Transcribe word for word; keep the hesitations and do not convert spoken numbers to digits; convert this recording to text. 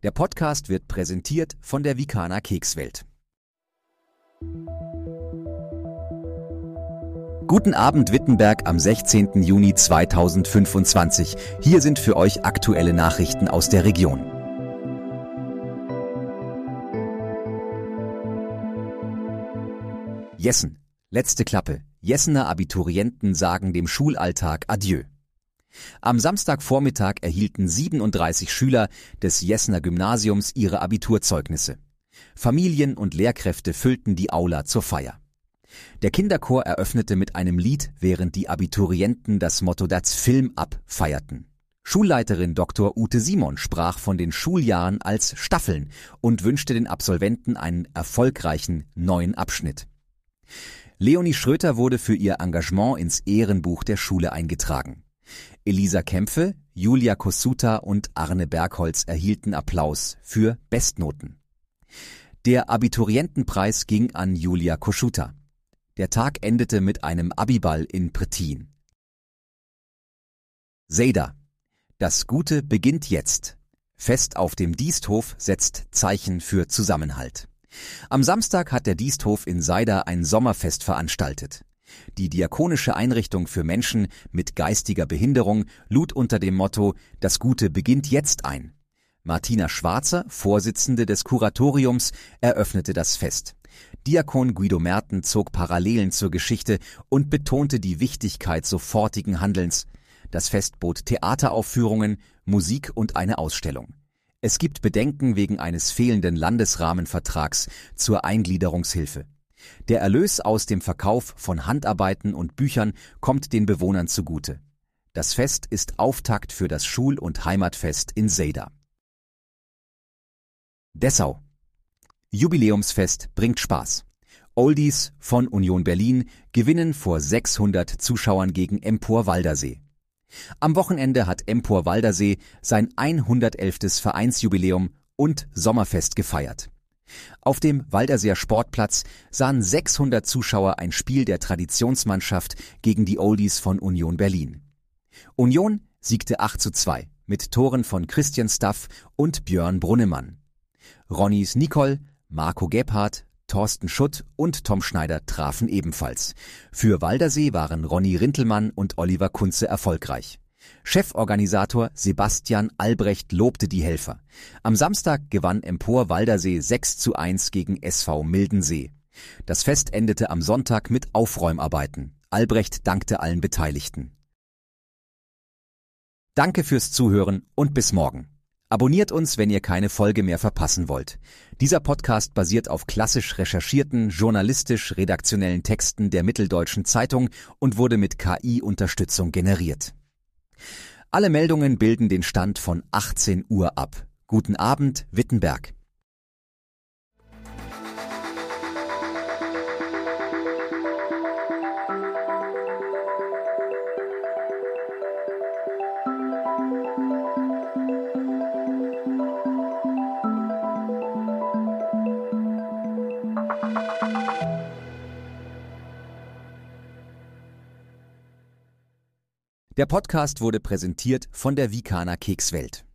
Der Podcast wird präsentiert von der Vikana Kekswelt. Guten Abend Wittenberg am sechzehnten Juni zweitausendfünfundzwanzig. Hier sind für euch aktuelle Nachrichten aus der Region. Jessen. Letzte Klappe. Jessener Abiturienten sagen dem Schulalltag Adieu. Am Samstagvormittag erhielten siebenunddreißig Schüler des Jessener Gymnasiums ihre Abiturzeugnisse. Familien und Lehrkräfte füllten die Aula zur Feier. Der Kinderchor eröffnete mit einem Lied, während die Abiturienten das Motto Das Film ab feierten. Schulleiterin Doktor Ute Simon sprach von den Schuljahren als Staffeln und wünschte den Absolventen einen erfolgreichen neuen Abschnitt. Leonie Schröter wurde für ihr Engagement ins Ehrenbuch der Schule eingetragen. Elisa Kämpfe, Julia Kosuta und Arne Bergholz erhielten Applaus für Bestnoten. Der Abiturientenpreis ging an Julia Kosuta. Der Tag endete mit einem Abiball in Prettin. Seyda. Das Gute beginnt jetzt. Fest auf dem Diesthof setzt Zeichen für Zusammenhalt. Am Samstag hat der Diesthof in Seyda ein Sommerfest veranstaltet. Die diakonische Einrichtung für Menschen mit geistiger Behinderung lud unter dem Motto »Das Gute beginnt jetzt« ein. Martina Schwarzer, Vorsitzende des Kuratoriums, eröffnete das Fest. Diakon Guido Merten zog Parallelen zur Geschichte und betonte die Wichtigkeit sofortigen Handelns. Das Fest bot Theateraufführungen, Musik und eine Ausstellung. Es gibt Bedenken wegen eines fehlenden Landesrahmenvertrags zur Eingliederungshilfe. Der Erlös aus dem Verkauf von Handarbeiten und Büchern kommt den Bewohnern zugute. Das Fest ist Auftakt für das Schul- und Heimatfest in Seyda. Dessau. Jubiläumsfest bringt Spaß. Oldies von Union Berlin gewinnen vor sechshundert Zuschauern gegen Empor Waldersee. Am Wochenende hat Empor Waldersee sein hundertelftes Vereinsjubiläum und Sommerfest gefeiert. Auf dem Walderseer Sportplatz sahen sechshundert Zuschauer ein Spiel der Traditionsmannschaft gegen die Oldies von Union Berlin. Union siegte acht zu zwei mit Toren von Christian Staff und Björn Brunnemann. Ronnys Nicole, Marco Gebhardt, Thorsten Schutt und Tom Schneider trafen ebenfalls. Für Waldersee waren Ronny Rintelmann und Oliver Kunze erfolgreich. Cheforganisator Sebastian Albrecht lobte die Helfer. Am Samstag gewann Empor Waldersee sechs zu eins gegen S V Mildensee. Das Fest endete am Sonntag mit Aufräumarbeiten. Albrecht dankte allen Beteiligten. Danke fürs Zuhören und bis morgen. Abonniert uns, wenn ihr keine Folge mehr verpassen wollt. Dieser Podcast basiert auf klassisch recherchierten, journalistisch-redaktionellen Texten der Mitteldeutschen Zeitung und wurde mit K I-Unterstützung generiert. Alle Meldungen bilden den Stand von achtzehn Uhr ab. Guten Abend, Wittenberg. Der Podcast wurde präsentiert von der Vikana Kekswelt.